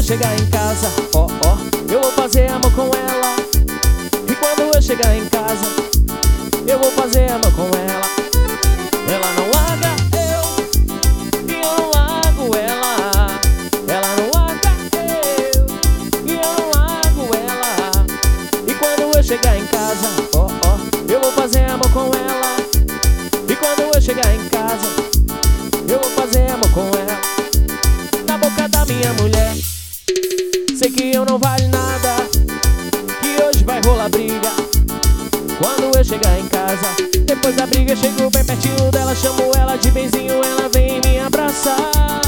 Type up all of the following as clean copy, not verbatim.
chegar em casa, ó, ó, eu vou fazer amor com ela. E quando eu chegar em casa, eu vou fazer amor com ela. Ela não larga eu, e eu não largo ela. Ela não larga eu, e eu não largo ela. E quando eu chegar em casa, ó, ó, eu vou fazer amor com ela. E quando eu chegar em casa, eu vou fazer amor com ela. Na boca da minha mulher, sei que eu não valho nada, que hoje vai rolar briga. Quando eu chegar em casa, depois da briga, chego bem pertinho dela, chamo ela de benzinho, ela vem me abraçar.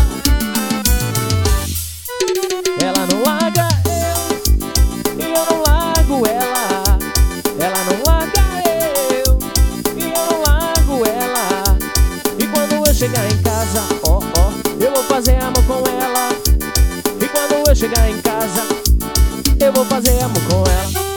Ela não larga eu, e eu não largo ela. Ela não larga eu, e eu não largo ela. E quando eu chegar em casa, ó, ó, eu vou fazer amor com ela. E quando eu chegar em casa, eu vou fazer amor com ela.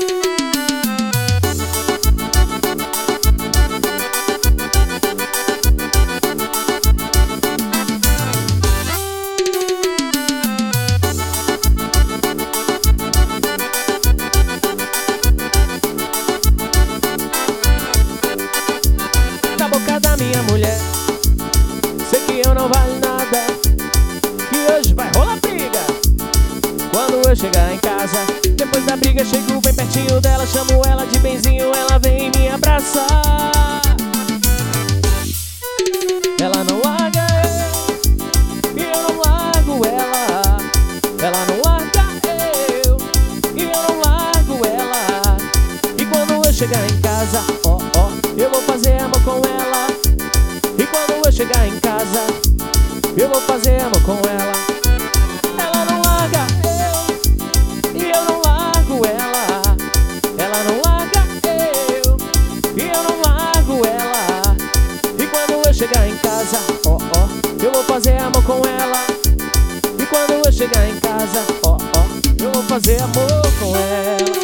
Na boca da minha mulher, sei que eu não valho nada, que hoje vai rolar briga. Quando eu chegar em casa, depois da briga, chego bem pertinho dela, chamo ela de benzinho, ela vem me abraçar. Ela não larga eu, e eu não largo ela. Ela não larga eu, e eu não largo ela. E quando eu chegar em casa, ó, ó, eu vou fazer amor com ela. E quando eu chegar em casa, eu vou fazer amor com ela. Ela não larga eu, e eu não largo ela. Ela não larga eu, e eu não largo ela. E quando eu chegar em casa, ó, ó, eu vou fazer amor com ela. E quando eu chegar em casa, ó, ó, eu vou fazer amor com ela.